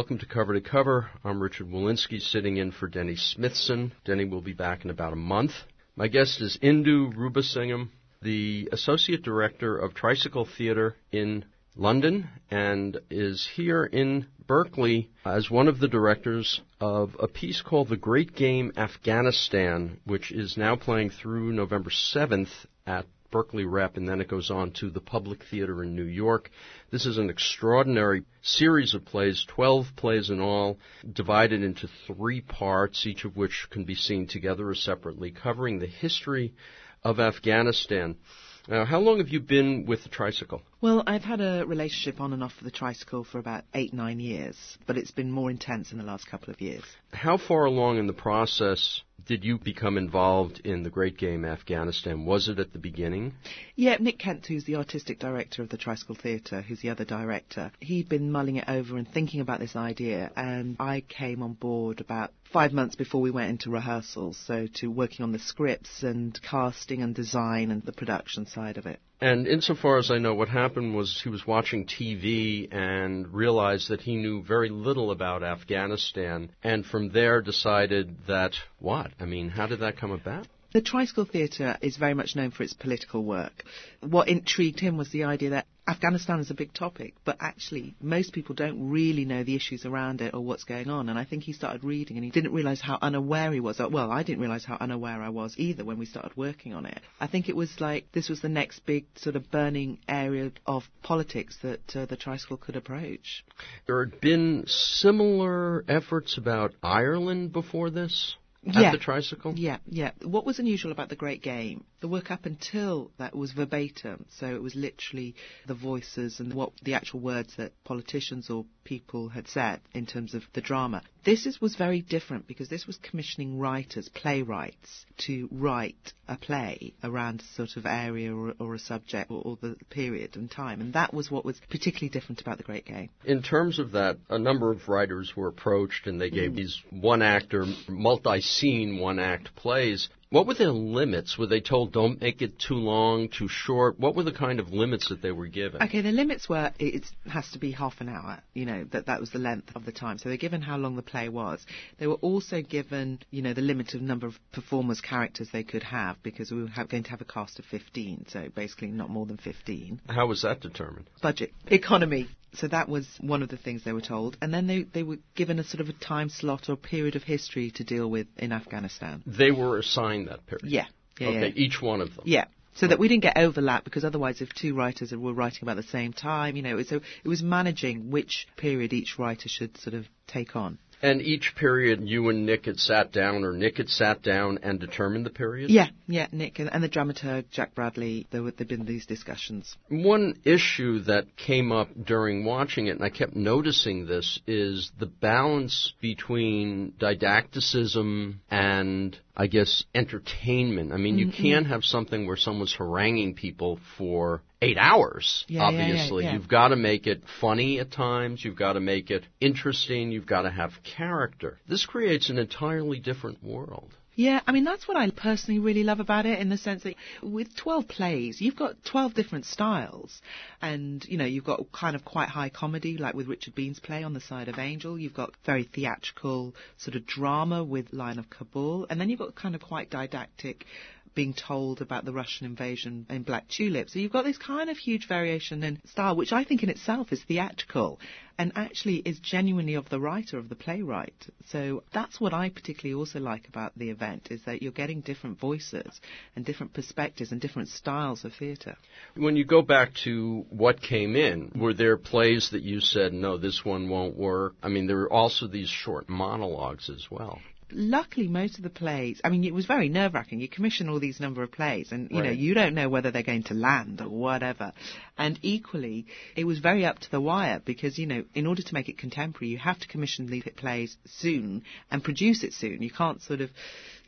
welcome to Cover to Cover. I'm Richard Walensky, sitting in for Denny Smithson. Denny will be back in about a month. My guest is Indu Rubasingham, the Associate Director of Tricycle Theatre in London, and is here in Berkeley as one of the directors of a piece called The Great Game Afghanistan, which is now playing through November 7th at Berkeley Rep, and then it goes on to the Public Theater in New York. This is an extraordinary series of plays, 12 plays in all, divided into 3 parts, each of which can be seen together or separately, covering the history of Afghanistan. Now, how long have you been with the tricycle? Well, I've had a relationship on and off with the tricycle for about 8-9 years, but it's been more intense in the last couple of years. How far along in the process did you become involved in the Great Game Afghanistan? Was it at the beginning? Yeah, Nick Kent, who's the artistic director of the Tricycle Theatre, who's the other director, he'd been mulling it over and thinking about this idea, and I came on board about 5 months before we went into rehearsals, so to working on the scripts and casting and design and the production side of it. And insofar as I know, what happened was he was watching TV and realized that he knew very little about Afghanistan, and from there decided that, what? I mean, how did that come about? The Tricycle Theatre is very much known for its political work. What intrigued him was the idea that Afghanistan is a big topic, but actually most people don't really know the issues around it or what's going on. And I think he started reading and he didn't realise how unaware he was. Well, I didn't realise how unaware I was either when we started working on it. I think it was like this was the next big sort of burning area of politics that the tricycle could approach. There had been similar efforts about Ireland before this? At the tricycle? Yeah. What was unusual about The Great Game, the work up until that was verbatim, so it was literally the voices and what the actual words that politicians or people had said in terms of the drama. This was very different because this was commissioning writers, playwrights, to write a play around a sort of area or a subject or the period and time, and that was what was particularly different about The Great Game. In terms of that, a number of writers were approached and they gave these one-actor, multi-scene, one-act plays. What were their limits? Were they told, don't make it too long, too short? What were the kind of limits that they were given? Okay, the limits were, it has to be half an hour, that was the length of the time. So they're given how long the play was. They were also given, the limited number of performers, characters they could have, because we were going to have a cast of 15, so basically not more than 15. How was that determined? Budget. Economy. So that was one of the things they were told. And then they were given a sort of a time slot or period of history to deal with in Afghanistan. They were assigned that period? Yeah. Okay, each one of them? Yeah. So that we didn't get overlap, because otherwise if 2 writers were writing about the same time, so it was managing which period each writer should sort of take on. And each period you and Nick had sat down, or Nick had sat down and determined the period? Yeah, Nick and the dramaturg, Jack Bradley, there'd been these discussions. One issue that came up during watching it, and I kept noticing this, is the balance between didacticism and, I guess, entertainment. I mean, you can't have something where someone's haranguing people for 8 hours, obviously. Yeah. You've got to make it funny at times. You've got to make it interesting. You've got to have character. This creates an entirely different world. Yeah, I mean, that's what I personally really love about it, in the sense that with 12 plays, you've got 12 different styles. And, you've got kind of quite high comedy, like with Richard Bean's play On the Side of Angel. You've got very theatrical sort of drama with Lion of Kabul. And then you've got kind of quite didactic being told about the Russian invasion in Black Tulip. So you've got this kind of huge variation in style, which I think in itself is theatrical and actually is genuinely of the writer, of the playwright. So that's what I particularly also like about the event, is that you're getting different voices and different perspectives and different styles of theatre. When you go back to what came in, were there plays that you said, no, this one won't work? I mean, there were also these short monologues as well. Luckily, most of the plays, I mean, it was very nerve-wracking. You commission all these number of plays and, Right. You don't know whether they're going to land or whatever. And equally, it was very up to the wire because, in order to make it contemporary, you have to commission these plays soon and produce it soon. You can't sort of,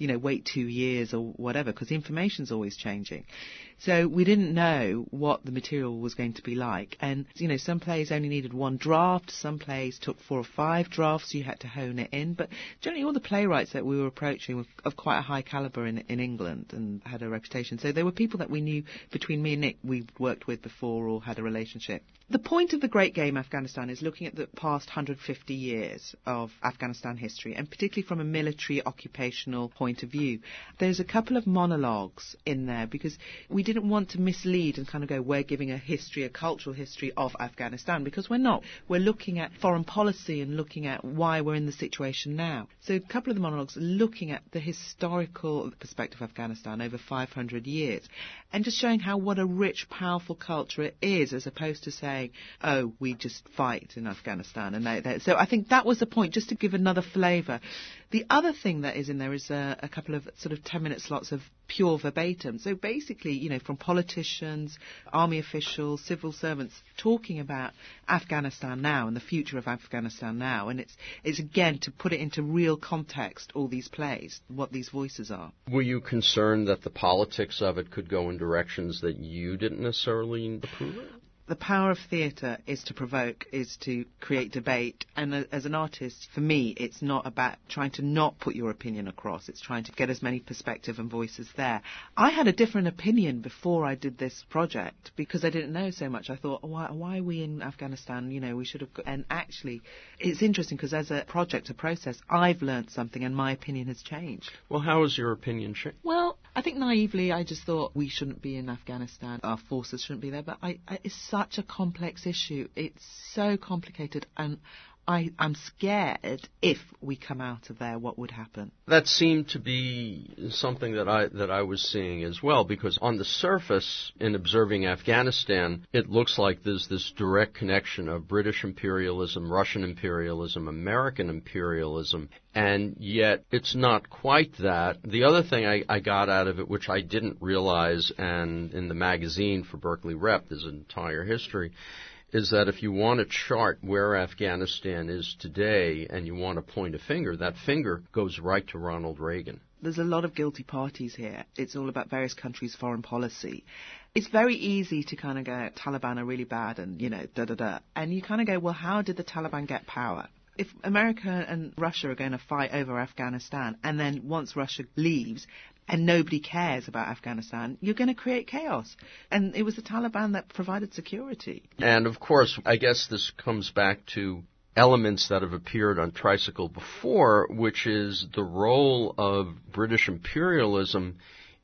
wait 2 years or whatever, because the information's always changing. So we didn't know what the material was going to be like. And, some plays only needed one draft. Some plays took 4 or 5 drafts. So you had to hone it in. But generally all the playwrights that we were approaching were of quite a high caliber in England and had a reputation. So they were people that we knew between me and Nick we'd worked with before or had a relationship. The point of the Great Game Afghanistan is looking at the past 150 years of Afghanistan history, and particularly from a military occupational point of view. There's a couple of monologues in there because we didn't want to mislead and kind of go, we're giving a cultural history of Afghanistan, because we're not. We're looking at foreign policy and looking at why we're in the situation now. So a couple of the monologues are looking at the historical perspective of Afghanistan over 500 years and just showing what a rich, powerful culture it is, as opposed to saying, oh, we just fight in Afghanistan. And so I think that was the point, just to give another flavour. The other thing that is in there is a couple of sort of 10-minute slots of pure verbatim. So basically, from politicians, army officials, civil servants talking about Afghanistan now and the future of Afghanistan now. And it's again, to put it into real context, all these plays, what these voices are. Were you concerned that the politics of it could go in directions that you didn't necessarily approve of? The power of theatre is to provoke, is to create debate. And as an artist, for me, it's not about trying to not put your opinion across. It's trying to get as many perspectives and voices there. I had a different opinion before I did this project because I didn't know so much. I thought, why are we in Afghanistan? We should have... And actually, it's interesting because as a project, a process, I've learned something and my opinion has changed. Well, how has your opinion changed? Well, I think naively, I just thought we shouldn't be in Afghanistan. Our forces shouldn't be there. But it's such a complex issue. It's so complicated, and I'm scared if we come out of there, what would happen? That seemed to be something that I was seeing as well, because on the surface, in observing Afghanistan, it looks like there's this direct connection of British imperialism, Russian imperialism, American imperialism, and yet it's not quite that. The other thing I got out of it, which I didn't realize, and in the magazine for Berkeley Rep, there's an entire history, is that if you want to chart where Afghanistan is today and you want to point a finger, that finger goes right to Ronald Reagan. There's a lot of guilty parties here. It's all about various countries' foreign policy. It's very easy to kind of go, Taliban are really bad and, da-da-da. And you kind of go, well, how did the Taliban get power? If America and Russia are going to fight over Afghanistan, and then once Russia leaves and nobody cares about Afghanistan, you're going to create chaos. And it was the Taliban that provided security. And, of course, I guess this comes back to elements that have appeared on Tricycle before, which is the role of British imperialism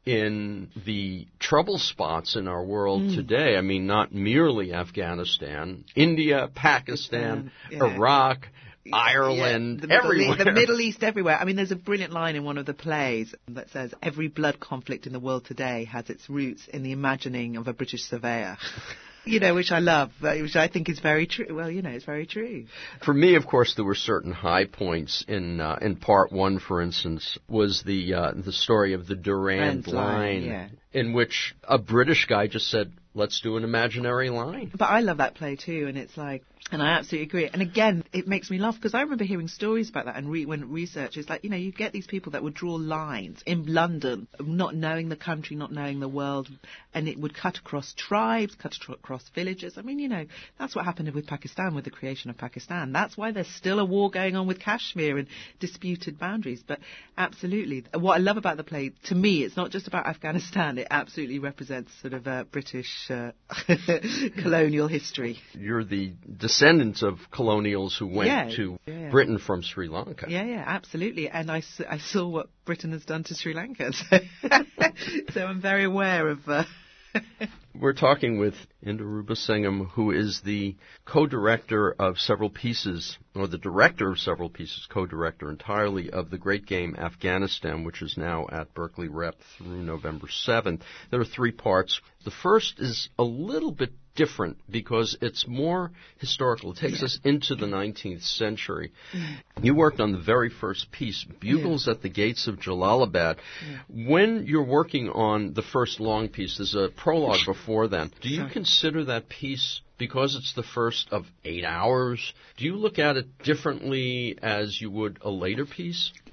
in the trouble spots in our world today. I mean, not merely Afghanistan, India, Pakistan, Iraq, Ireland, everywhere. The Middle East, everywhere. I mean, there's a brilliant line in one of the plays that says, every blood conflict in the world today has its roots in the imagining of a British surveyor. Which I love, which I think is very true. Well, it's very true. For me, of course, there were certain high points in part one, for instance, was the story of the Durand Line, in which a British guy just said, let's do an imaginary line. But I love that play too, and it's like, and I absolutely agree. And again, it makes me laugh because I remember hearing stories about that and when research is like, you get these people that would draw lines in London, not knowing the country, not knowing the world, and it would cut across tribes, cut across villages. I mean, that's what happened with Pakistan, with the creation of Pakistan. That's why there's still a war going on with Kashmir and disputed boundaries. But absolutely, what I love about the play, to me, it's not just about Afghanistan. It absolutely represents sort of British colonial history. You're the descendants of colonials who went to Britain from Sri Lanka. Yeah, absolutely. And I saw what Britain has done to Sri Lanka. So I'm very aware of... We're talking with Indu Rubisingham, who is the co-director of several pieces, or the director of several pieces, co-director entirely of The Great Game Afghanistan, which is now at Berkeley Rep through November 7th. There are 3 parts. The first is a little bit different because it's more historical. It takes us into the 19th century. You worked on the very first piece, Bugles at the Gates of Jalalabad. When you're working on the first long piece, there's a prologue before then. Do you consider that piece, because it's the first of 8 hours, do you look at it differently as you would a later piece?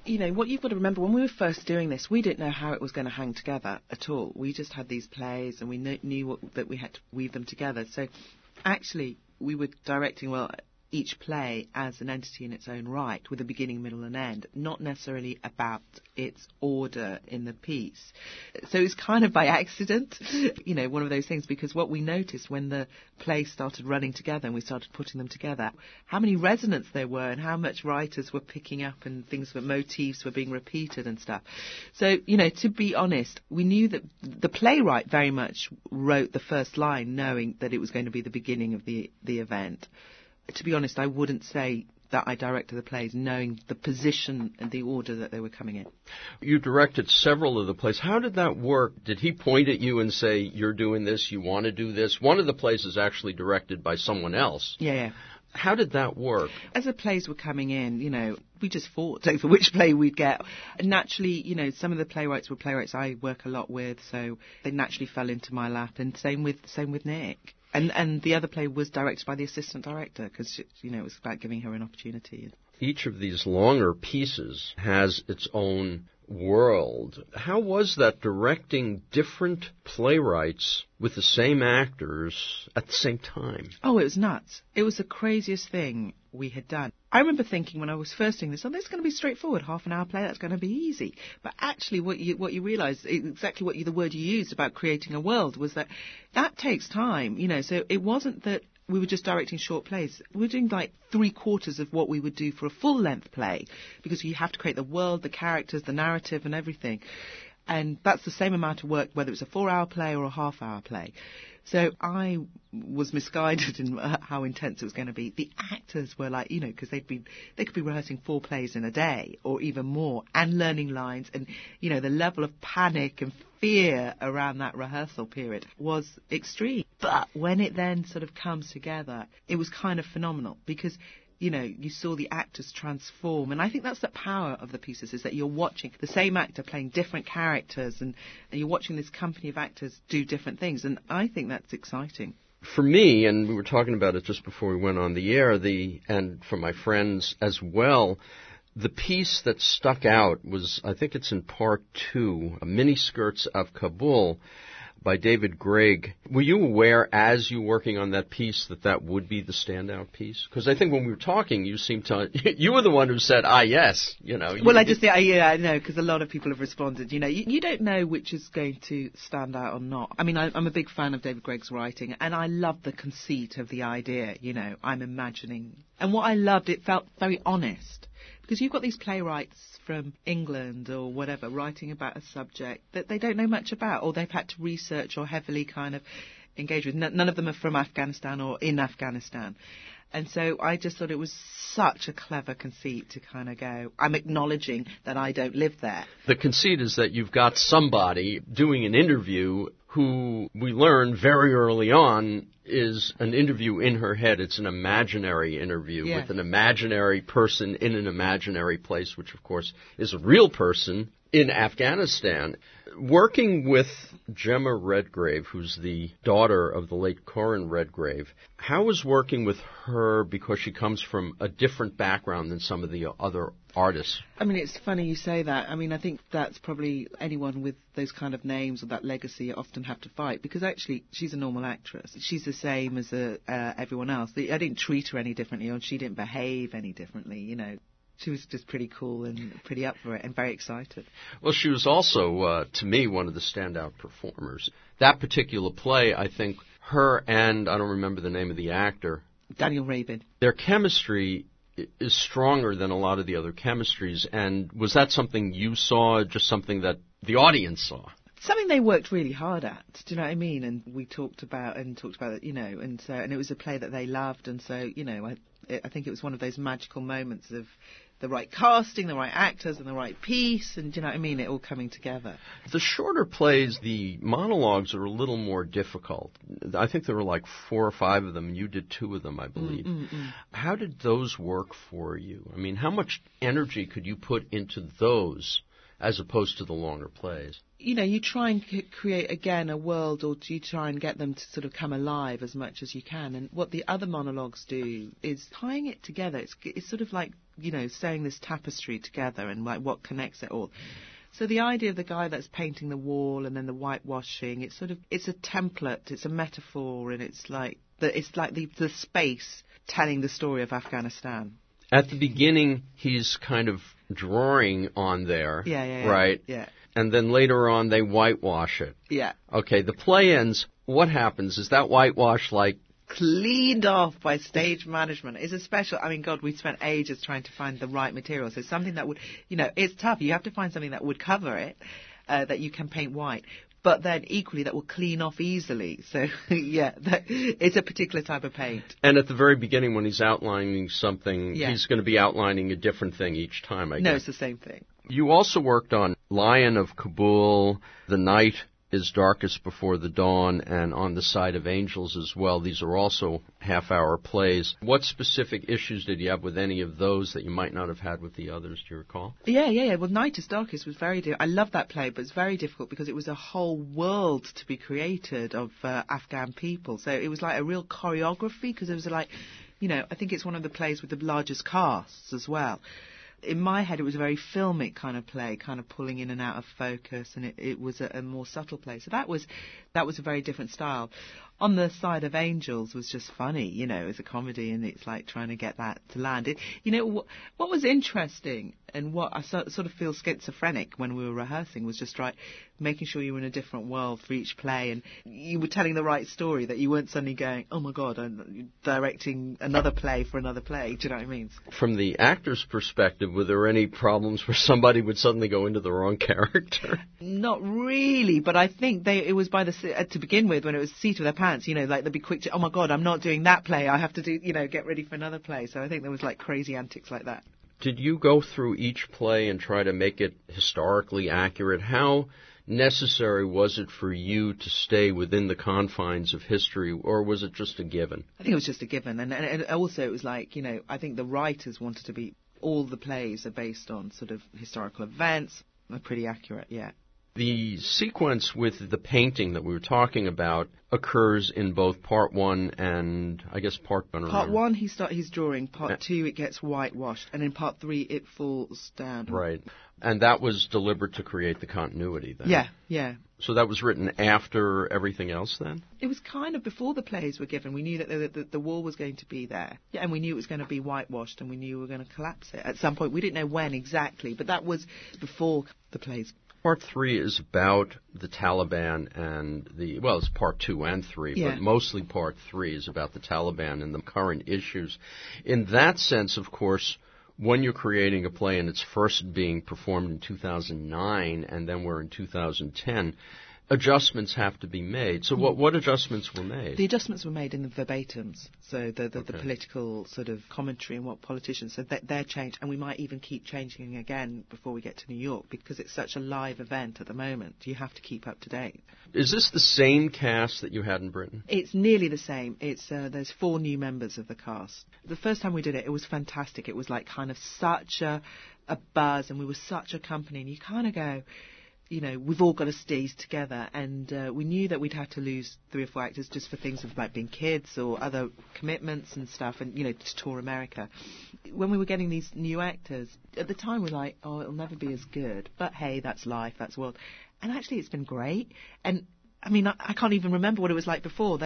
what you've got to remember, when we were first doing this, we didn't know how it was going to hang together at all. We just had these plays and we knew that we had to weave them together. So actually, we were directing, each play as an entity in its own right, with a beginning, middle and end, not necessarily about its order in the piece. So it's kind of by accident, one of those things, because what we noticed when the plays started running together and we started putting them together, how many resonance there were and how much writers were picking up and motifs were being repeated and stuff. So, to be honest, we knew that the playwright very much wrote the first line knowing that it was going to be the beginning of the event. To be honest, I wouldn't say that I directed the plays knowing the position and the order that they were coming in. You directed several of the plays. How did that work? Did he point at you and say, you're doing this, you want to do this? One of the plays is actually directed by someone else. Yeah. How did that work? As the plays were coming in, we just fought over which play we'd get. And naturally, some of the playwrights were playwrights I work a lot with, so they naturally fell into my lap. And same with Nick. And the other play was directed by the assistant director because, it was about giving her an opportunity. Each of these longer pieces has its own world. How was that directing different playwrights with the same actors at the same time? Oh, it was nuts. It was the craziest thing we had done. I remember thinking when I was first doing this, this is going to be straightforward, half-an-hour play, that's going to be easy. But actually what you realise, exactly the word you used about creating a world, was that takes time, so it wasn't that we were just directing short plays. We were doing like 3/4 of what we would do for a full-length play, because you have to create the world, the characters, the narrative and everything. And that's the same amount of work, whether it's a 4-hour play or a half-hour play. So I was misguided in how intense it was going to be. The actors were like, because they could be rehearsing 4 plays in a day or even more and learning lines. And, the level of panic and fear around that rehearsal period was extreme. But when it then sort of comes together, it was kind of phenomenal because you saw the actors transform. And I think that's the power of the pieces, is that you're watching the same actor playing different characters and you're watching this company of actors do different things. And I think that's exciting. For me, and we were talking about it just before we went on the air, and for my friends as well, the piece that stuck out was, I think it's in part 2, Miniskirts of Kabul, by David Gregg. Were you aware, as you were working on that piece, that would be the standout piece? Because I think when we were talking, you seemed to... You were the one who said, yes, Well, I know, because a lot of people have responded. You don't know which is going to stand out or not. I mean, I'm a big fan of David Gregg's writing, and I love the conceit of the idea, I'm imagining. And what I loved, it felt very honest. Because you've got these playwrights from England or whatever writing about a subject that they don't know much about, or they've had to research or heavily kind of engage with. None of them are from Afghanistan or in Afghanistan. And so I just thought it was such a clever conceit to kind of go, I'm acknowledging that I don't live there. The conceit is that you've got somebody doing an interview who we learn very early on is an interview in her head. It's an imaginary interview with an imaginary person in an imaginary place, which, of course, is a real person in Afghanistan. Working with Gemma Redgrave, who's the daughter of the late Corin Redgrave, how was working with her, because she comes from a different background than some of the other artists? I mean, it's funny you say that. I mean, I think that's probably anyone with those kind of names or that legacy often have to fight, because actually she's a normal actress. She's the same as everyone else. I didn't treat her any differently, or she didn't behave any differently, She was just pretty cool and pretty up for it and very excited. Well, she was also, to me, one of the standout performers. That particular play, I think, her and, I don't remember the name of the actor. Daniel Rabin. Their chemistry is stronger than a lot of the other chemistries. And was that something you saw, just something that the audience saw? Something they worked really hard at, do you know what I mean? And we talked about it, and it was a play that they loved, and so, I think it was one of those magical moments of the right casting, the right actors, and the right piece, and do you know what I mean? It all coming together. The shorter plays, the monologues are a little more difficult. I think there were like 4 or 5 of them. You did 2 of them, I believe. How did those work for you? I mean, how much energy could you put into those as opposed to the longer plays. You know, you try and create, again, a world, or do you try and get them to sort of come alive as much as you can? And what the other monologues do is tying it together. It's sort of like, you know, sewing this tapestry together and like what connects it all. So the idea of the guy that's painting the wall and then the whitewashing, it's a template, it's a metaphor, and it's like the space telling the story of Afghanistan. At the beginning, he's kind of drawing on there, right? Yeah. And then later on, they whitewash it. Yeah. Okay, the play ends. What happens? Is that whitewash like cleaned off by stage management? It's a special, I mean, God, we spent ages trying to find the right material. So something that would, you know, it's tough. You have to find something that would cover it, that you can paint white. But then equally that will clean off easily. So, yeah, it's a particular type of paint. And at the very beginning when he's outlining something, Yeah. he's going to be outlining a different thing each time, I guess. No, it's the same thing. You also worked on Lion of Kabul, The Night is Darkest Before the Dawn, and On the Side of Angels as well. These are also half-hour plays. What specific issues did you have with any of those that you might not have had with the others, do you recall? Yeah. Well, Night is Darkest was very difficult. I love that play, but it's very difficult because it was a whole world to be created of Afghan people. So it was like a real choreography, because it was like, you know, I think it's one of the plays with the largest casts as well. In my head, it was a very filmic kind of play, kind of pulling in and out of focus, and it was a more subtle play. So that was a very different style. On the Side of Angels was just funny, you know, it's a comedy, and it's like trying to get that to land. You know, what was interesting, and what I sort of feel schizophrenic when we were rehearsing, was just making sure you were in a different world for each play, and you were telling the right story, that you weren't suddenly going, oh my God, I'm directing another play for another play. Do you know what I mean? From the actor's perspective, were there any problems where somebody would suddenly go into the wrong character? Not really, but I think it was to begin with, when it was seat of their pants, you know, like they'd be quick to, oh my God, I'm not doing that play, I have to do, you know, get ready for another play. So I think there was like crazy antics like that. Did you go through each play and try to make it historically accurate? How necessary was it for you to stay within the confines of history, or was it just a given? I think it was just a given, and also it was like, you know, I think the writers wanted to be, all the plays are based on sort of historical events, are pretty accurate, yeah. The sequence with the painting that we were talking about occurs in both part one and, I guess, part one. Part one, he's drawing. Part two, it gets whitewashed. And in part three, it falls down. Right. And that was deliberate to create the continuity then? Yeah. So that was written after everything else then? It was kind of before the plays were given. We knew that the wall was going to be there. Yeah, and we knew it was going to be whitewashed, and we knew we were going to collapse it at some point. We didn't know when exactly, but that was before the plays. Part 3 is about the Taliban and it's part 2 and 3, yeah. But mostly part 3 is about the Taliban and the current issues. In that sense, of course, when you're creating a play and it's first being performed in 2009 and then we're in 2010, adjustments have to be made. So what adjustments were made? The adjustments were made in the verbatums, so the political sort of commentary and what politicians, so they're changed, and we might even keep changing again before we get to New York, because it's such a live event at the moment. You have to keep up to date. Is this the same cast that you had in Britain? It's nearly the same. It's there's 4 new members of the cast. The first time we did it, it was fantastic. It was like kind of such a buzz, and we were such a company, and you kind of go, you know, we've all got to stay together, and we knew that we'd have to lose 3 or 4 actors just for things of like being kids or other commitments and stuff, and, you know, to tour America. When we were getting these new actors, at the time we were like, oh, it'll never be as good, but hey, that's life, that's the world. And actually it's been great, and I mean, I can't even remember what it was like before.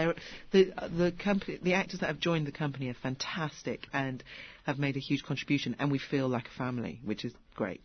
The company, the actors that have joined the company are fantastic and have made a huge contribution, and we feel like a family, which is great.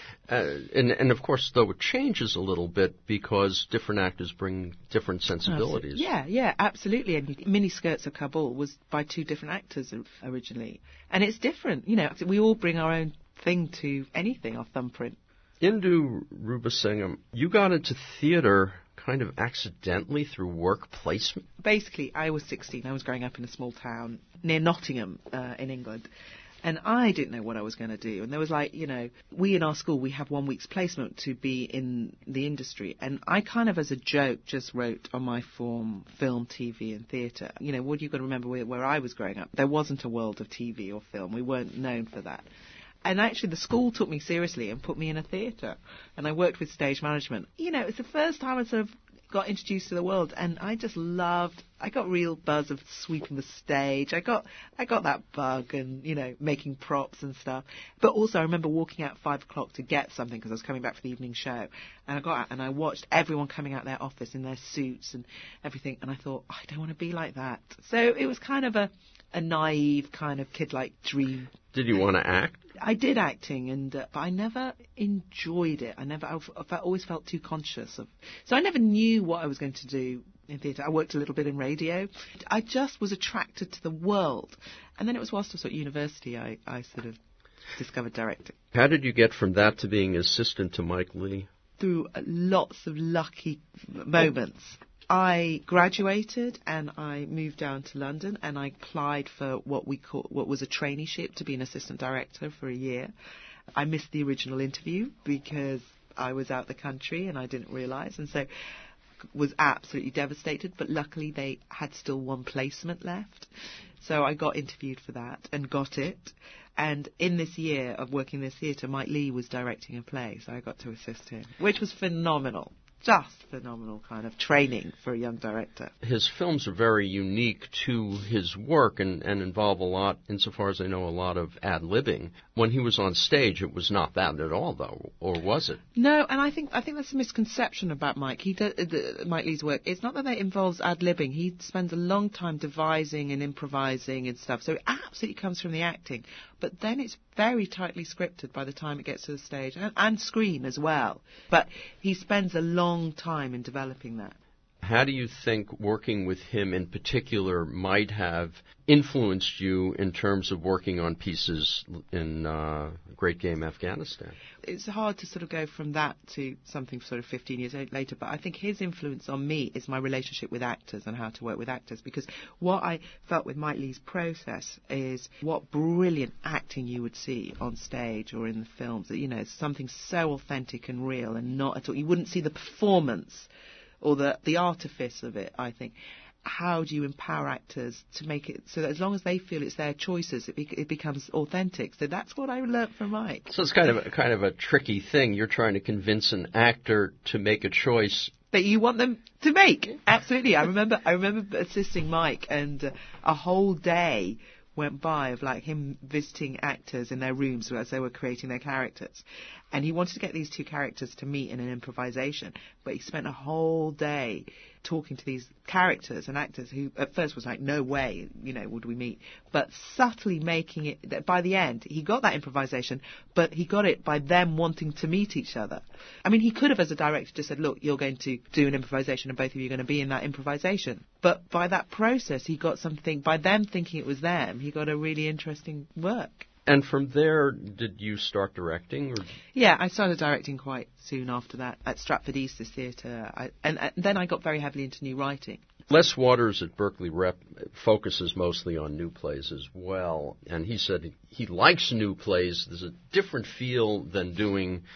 And of course, though, it changes a little bit because different actors bring different sensibilities. Yeah, absolutely. And Miniskirts of Kabul was by 2 different actors originally, and it's different. You know, we all bring our own thing to anything, our thumbprint. Indu Rubasingham, you got into theater kind of accidentally through work placement? Basically, I was 16. I was growing up in a small town near Nottingham in England. And I didn't know what I was going to do. And there was like, you know, we in our school, we have 1 week's placement to be in the industry. And I kind of, as a joke, just wrote on my form, film, TV and theatre. You know, what you've got to remember where I was growing up, there wasn't a world of TV or film. We weren't known for that. And actually, the school took me seriously and put me in a theatre. And I worked with stage management. You know, it's the first time I sort of got introduced to the world, and I just loved. I got real buzz of sweeping the stage. I got that bug, and you know, making props and stuff. But also, I remember walking out at 5 o'clock to get something because I was coming back for the evening show, and I got out and I watched everyone coming out of their office in their suits and everything, and I thought, I don't want to be like that. So it was kind of a naive kind of kid-like dream. Did you want to act? I did acting, but I never enjoyed it. I always felt too conscious of. So I never knew what I was going to do in theatre. I worked a little bit in radio. I just was attracted to the world. And then it was whilst I was at university I sort of discovered directing. How did you get from that to being assistant to Mike Leigh? Through lots of lucky moments. I graduated and I moved down to London and I applied for what was a traineeship to be an assistant director for a year. I missed the original interview because I was out the country and I didn't realise, and so was absolutely devastated, but luckily they had still one placement left. So I got interviewed for that and got it. And in this year of working in this theatre, Mike Leigh was directing a play, so I got to assist him, which was phenomenal. Just phenomenal kind of training for a young director. His films are very unique to his work and involve a lot, insofar as I know, a lot of ad-libbing. When he was on stage, it was not that at all, though, or was it? No, and I think that's a misconception about Mike. Mike Leigh's work. It's not that it involves ad-libbing. He spends a long time devising and improvising and stuff, so it absolutely comes from the acting. But then it's very tightly scripted by the time it gets to the stage, and screen as well. But he spends a long time in developing that. How do you think working with him in particular might have influenced you in terms of working on pieces in Great Game Afghanistan? It's hard to sort of go from that to something sort of 15 years later, but I think his influence on me is my relationship with actors and how to work with actors, because what I felt with Mike Leigh's process is what brilliant acting you would see on stage or in the films. You know, it's something so authentic and real and not at all. You wouldn't see the performance or the artifice of it, I think. How do you empower actors to make it so that as long as they feel it's their choices, it becomes authentic? So that's what I learnt from Mike. So it's kind of a tricky thing. You're trying to convince an actor to make a choice that you want them to make. Absolutely. I remember assisting Mike, and a whole day went by of like him visiting actors in their rooms as they were creating their characters. And he wanted to get these two characters to meet in an improvisation, but he spent a whole day talking to these characters and actors who at first was like, no way, you know, would we meet? But subtly making it, that by the end, he got that improvisation, but he got it by them wanting to meet each other. I mean, he could have, as a director, just said, look, you're going to do an improvisation and both of you are going to be in that improvisation. But by that process, he got something, by them thinking it was them, he got a really interesting work. And from there, did you start directing? Or? Yeah, I started directing quite soon after that at Stratford East, this theatre. And then I got very heavily into new writing. Les Waters at Berkeley Rep focuses mostly on new plays as well. And he said he likes new plays. There's a different feel than doing...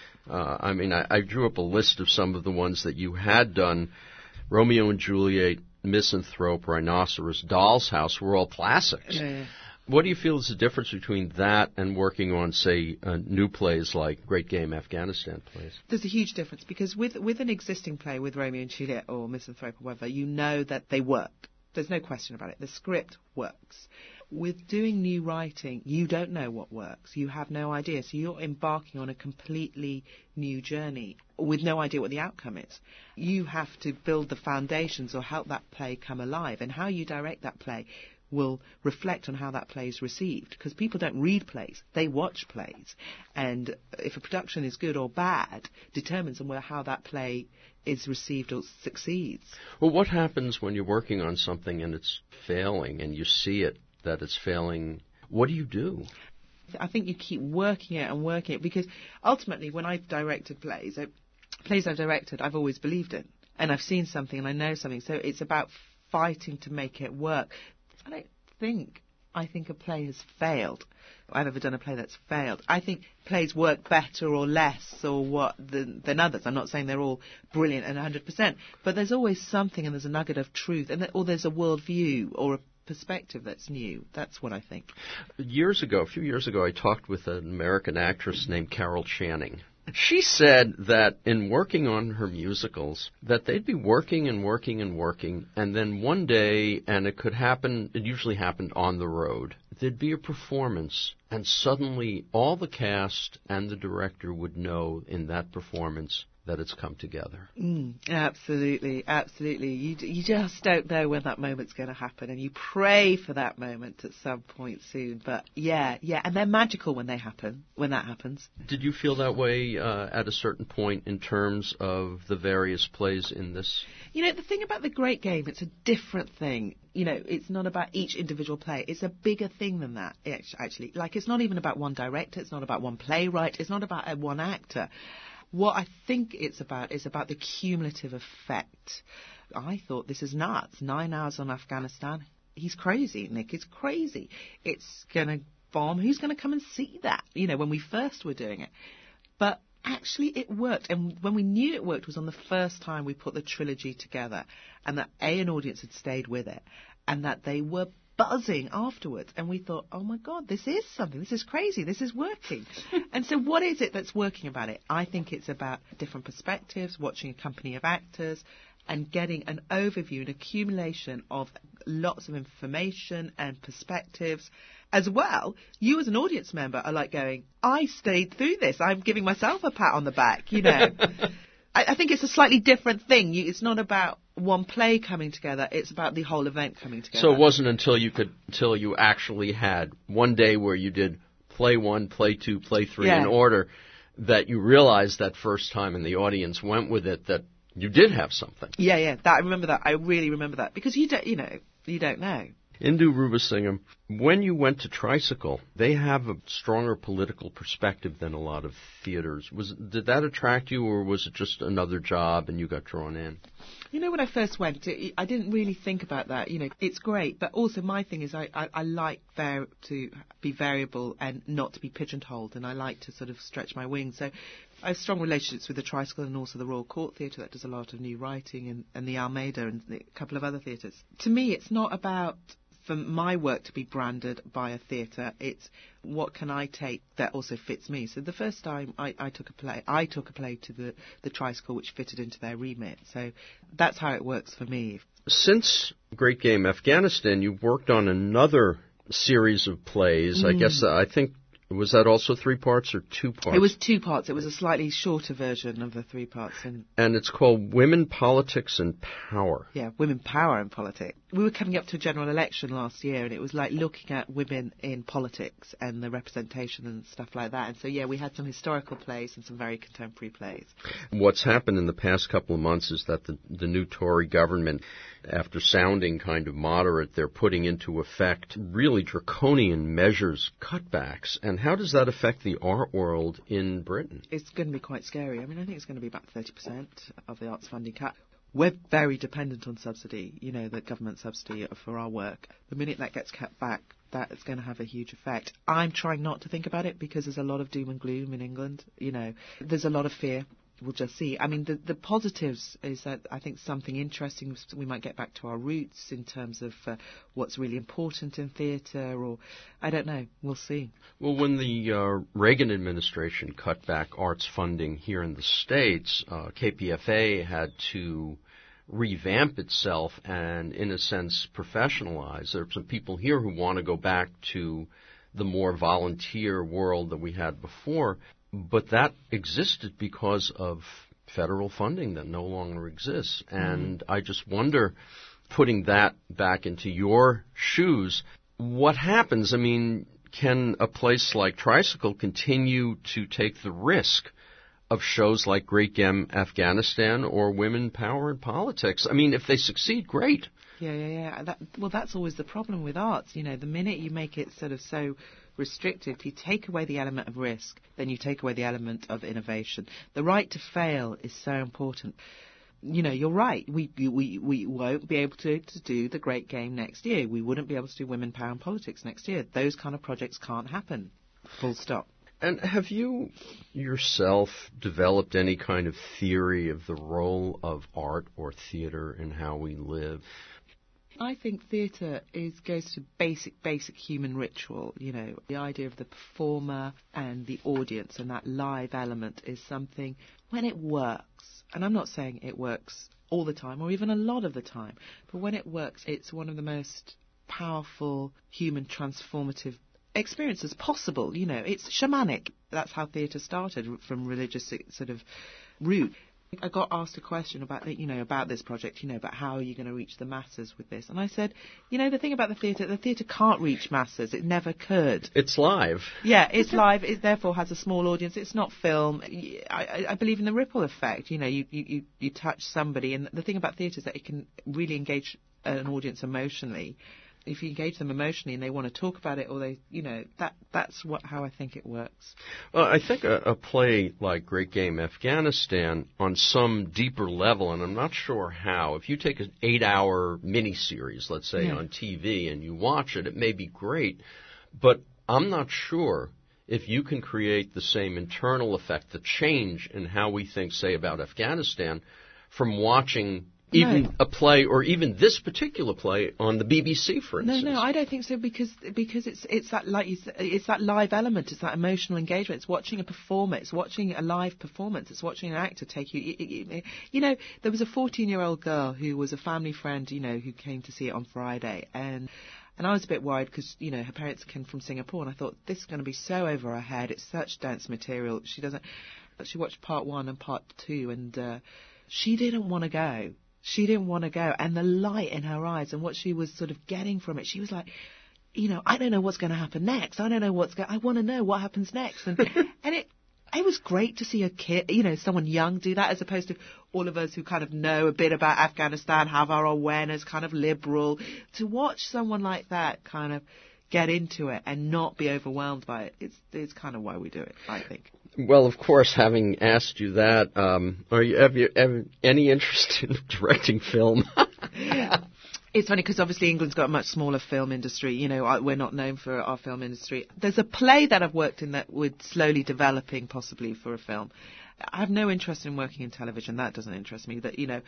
I drew up a list of some of the ones that you had done. Romeo and Juliet, Misanthrope, Rhinoceros, Doll's House were all classics. Yeah. What do you feel is the difference between that and working on, say, new plays like Great Game Afghanistan plays? There's a huge difference, because with an existing play, with Romeo and Juliet or Misanthrope or whatever, you know that they work. There's no question about it. The script works. With doing new writing, you don't know what works. You have no idea. So you're embarking on a completely new journey with no idea what the outcome is. You have to build the foundations or help that play come alive. And how you direct that play will reflect on how that play is received, because people don't read plays, they watch plays, and if a production is good or bad determines on how that play is received or succeeds. Well, what happens when you're working on something and it's failing and you see it that it's failing? What do you do? I think you keep working it, because ultimately when I've directed plays I've directed I've always believed in, and I've seen something and I know something, so it's about fighting to make it work. I think a play has failed. I've never done a play that's failed. I think plays work better or less or than others. I'm not saying they're all brilliant and 100%, but there's always something, and there's a nugget of truth, or there's a worldview or a perspective that's new. That's what I think. A few years ago, I talked with an American actress named Carol Channing. She said that in working on her musicals, that they'd be working and working and working, and then one day, and it usually happened on the road, there'd be a performance, and suddenly all the cast and the director would know in that performance that it's come together. Absolutely, absolutely. You just don't know when that moment's going to happen, and you pray for that moment at some point soon. But yeah, and they're magical when that happens. Did you feel that way at a certain point in terms of the various plays in this? The thing about The Great Game, it's a different thing. It's not about each individual play. It's a bigger thing than that, actually. Like, it's not even about one director. It's not about one playwright. It's not about one actor. What I think it's about is about the cumulative effect. I thought, this is nuts. 9 hours on Afghanistan. He's crazy, Nick. It's crazy. It's going to bomb. Who's going to come and see that? When we first were doing it. But actually it worked. And when we knew it worked was on the first time we put the trilogy together. And that an audience had stayed with it. And that they were buzzing afterwards, and we thought, oh my God, this is something, this is crazy, this is working. And so what is it that's working about it? I think it's about different perspectives, watching a company of actors, and getting an overview, an accumulation of lots of information and perspectives. As well, you as an audience member are like going, I stayed through this, I'm giving myself a pat on the back, I think it's a slightly different thing. It's not about one play coming together. It's about the whole event coming together. So it wasn't until you actually had one day where you did play 1, play 2, play 3 in order that you realized that first time and the audience went with it that you did have something. Yeah. I remember that. I really remember that because you don't know. Indu Rubisingham, when you went to Tricycle, they have a stronger political perspective than a lot of theaters. Did that attract you, or was it just another job and you got drawn in? When I first went, I didn't really think about that. It's great, but also my thing is I like to be variable and not to be pigeonholed, and I like to sort of stretch my wings. So I have strong relationships with the Tricycle and also the Royal Court Theatre that does a lot of new writing, and the Almeida and a couple of other theatres. To me, it's not about for my work to be branded by a theatre. It's what can I take that also fits me. So the first time I took a play to the Tricycle which fitted into their remit. So that's how it works for me. Since Great Game Afghanistan, you've worked on another series of plays. I think, was that also 3 parts or 2 parts? It was 2 parts. It was a slightly shorter version of the 3 parts. And it's called Women, Politics and Power. Yeah, Women, Power and Politics. We were coming up to a general election last year, and it was like looking at women in politics and the representation and stuff like that. And so, we had some historical plays and some very contemporary plays. What's happened in the past couple of months is that the new Tory government, after sounding kind of moderate, they're putting into effect really draconian measures, cutbacks. And how does that affect the art world in Britain? It's going to be quite scary. I think it's going to be about 30% of the arts funding cut. We're very dependent on subsidy, the government subsidy for our work. The minute that gets cut back, that is going to have a huge effect. I'm trying not to think about it because there's a lot of doom and gloom in England. There's a lot of fear. We'll just see. The positives is that I think something interesting, we might get back to our roots in terms of what's really important in theatre, or I don't know. We'll see. Well, when the Reagan administration cut back arts funding here in the States, KPFA had to revamp itself and, in a sense, professionalize. There are some people here who want to go back to the more volunteer world that we had before. But that existed because of federal funding that no longer exists. And I just wonder, putting that back into your shoes, what happens? Can a place like Tricycle continue to take the risk of shows like Great Game Afghanistan or Women, Power and Politics? If they succeed, great. Yeah. That's always the problem with arts. The minute you make it sort of so restricted, if you take away the element of risk, then you take away the element of innovation. The right to fail is so important. You're right. We won't be able to do the Great Game next year. We wouldn't be able to do Women, Power and Politics next year. Those kind of projects can't happen. Full stop. And have you yourself developed any kind of theory of the role of art or theater in how we live? I think theatre goes to basic human ritual. You know, the idea of the performer and the audience and that live element is something, when it works, and I'm not saying it works all the time or even a lot of the time, but when it works, it's one of the most powerful human transformative experiences possible. You know, it's shamanic. That's how theatre started, from religious sort of root. I got asked a question about this project, about how are you going to reach the masses with this? And I said, the thing about the theatre can't reach masses. It never could. It's live. Yeah, it's live. It therefore has a small audience. It's not film. I believe in the ripple effect. You touch somebody, and the thing about theatre is that it can really engage an audience emotionally. If you engage them emotionally and they want to talk about it, or that's how I think it works. Well, I think a play like Great Game Afghanistan, on some deeper level, and I'm not sure how, if you take an 8-hour miniseries, let's say, on TV, and you watch it, it may be great, but I'm not sure if you can create the same internal effect, the change in how we think, say, about Afghanistan, from watching even a play, or even this particular play on the BBC, for instance. No, I don't think so, because it's that, like you said, it's that live element, it's that emotional engagement. It's watching a performer, it's watching a live performance, it's watching an actor take you. There was a 14-year-old girl who was a family friend, who came to see it on Friday, and I was a bit worried because, her parents came from Singapore, and I thought, this is going to be so over her head. It's such dense material. She watched part 1 and part 2, and she didn't want to go. She didn't want to go. And the light in her eyes and what she was sort of getting from it, she was like, I don't know what's going to happen next. I don't know I want to know what happens next. And it was great to see a kid, someone young do that, as opposed to all of us who kind of know a bit about Afghanistan, have our awareness, kind of liberal. To watch someone like that kind of get into it and not be overwhelmed by it, it's kind of why we do it, I think. Well, of course, having asked you that, have you any interest in directing film? It's funny because obviously England's got a much smaller film industry. We're not known for our film industry. There's a play that I've worked in that we're slowly developing possibly for a film. I have no interest in working in television. That doesn't interest me.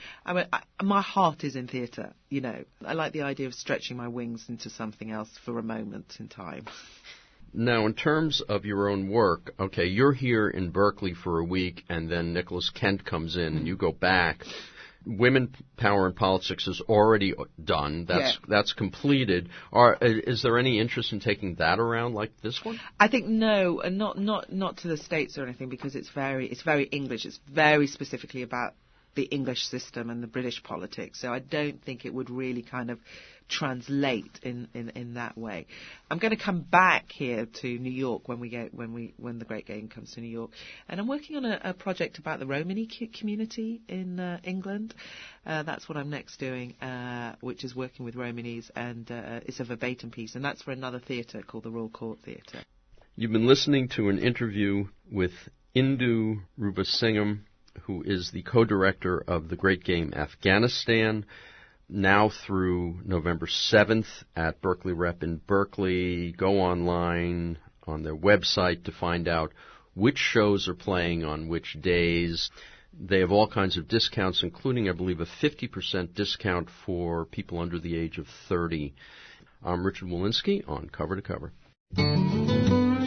My heart is in theatre. I like the idea of stretching my wings into something else for a moment in time. Now, in terms of your own work, okay, you're here in Berkeley for a week, and then Nicholas Kent comes in, and you go back. Women, Power, and Politics is already done. That's completed. Is there any interest in taking that around like this one? I think no, and not to the States or anything, because it's very English. It's very specifically about the English system and the British politics. So I don't think it would really kind of translate in that way. I'm going to come back here to New York when the Great Game comes to New York, and I'm working on a project about the Romani community in England. That's what I'm next doing, which is working with Romanis, and it's a verbatim piece, and that's for another theatre called the Royal Court Theatre. You've been listening to an interview with Indu Rubasingham, who is the co-director of the Great Game Afghanistan, now through November 7th at Berkeley Rep in Berkeley. Go online on their website to find out which shows are playing on which days. They have all kinds of discounts, including, I believe, a 50% discount for people under the age of 30. I'm Richard Wolinsky on Cover to Cover.